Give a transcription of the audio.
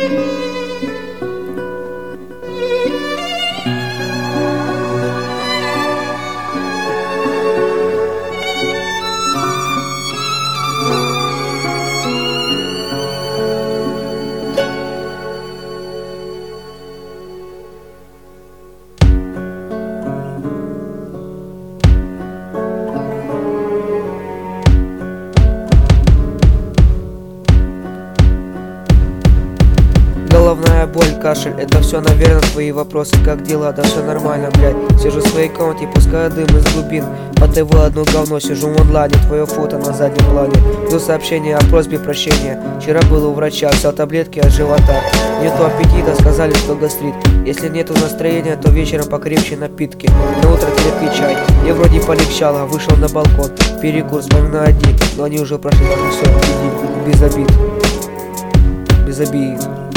Головная боль, кашель, это все, наверное, твои вопросы. Как дела? Да все нормально, блядь. Сижу в своей комнате, пускаю дым из глубин. По ТВ одно говно, сижу в онлайне. Твое фото на заднем плане. Жду сообщение о просьбе прощения. Вчера был у врача, взял таблетки от живота. Нету аппетита, сказали, что гастрит. Если нету настроения, то вечером покрепче напитки. На утро крепкий чай. Мне вроде полегчало, вышел на балкон. Перекур, вспоминаю дни, но они уже прошли. Все, иди, без обид. Без обид.